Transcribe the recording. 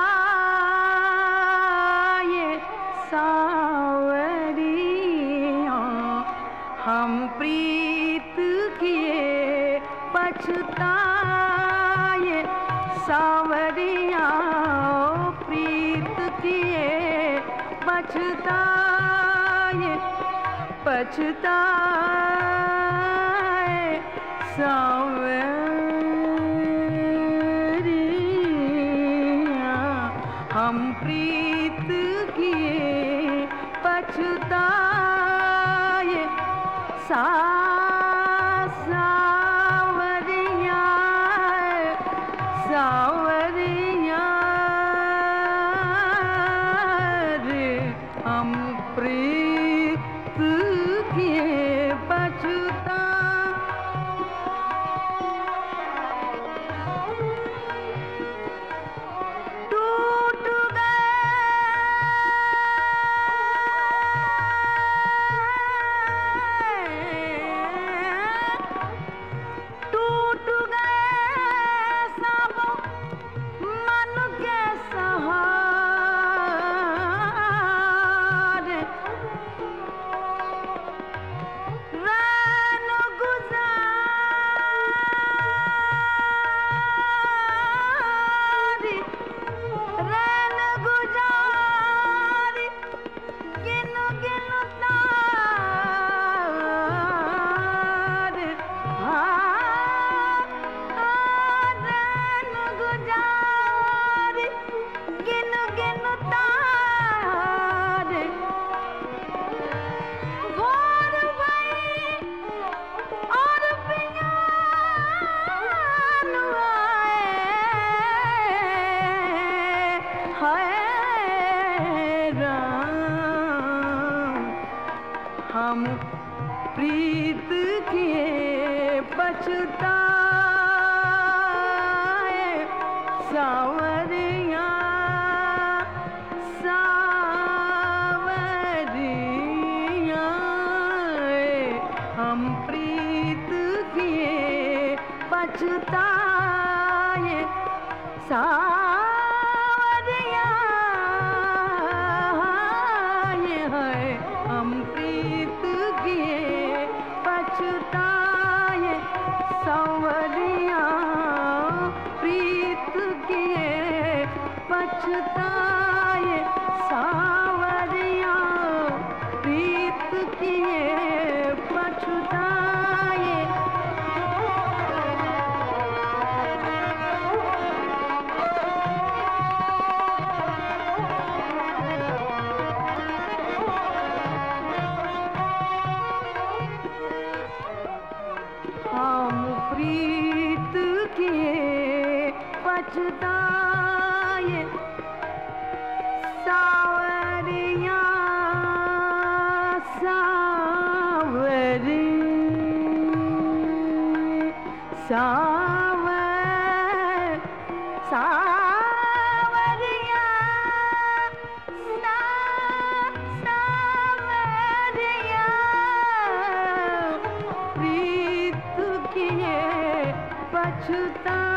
सावरिया हम प्रीत किए पछताए सावरिया प्रीत किए पछताए पछताए सावरिया हम प्रीत किए पछताए सावरिया सावरिया रे हम प्रीत किए पछता टूट गए सब मन के सहारे रैन गुजारी रैन गुजारी गिन गिन तारे रैन गुजारी गिन गिन तारे भोर भई और पियान आए हाय राम हम प्रीत किए पछताए सावरिया सावरिया हम प्रीत किए पछताए सावरिया ये है हम प्रीत किए पछताए सावरिया प्रीत किए पछताए सावरिया प्रीत किए पछताए हम प्रीत किए पछताए सावरिया सावरी सावरिया सावरिया प्रीत किए पछता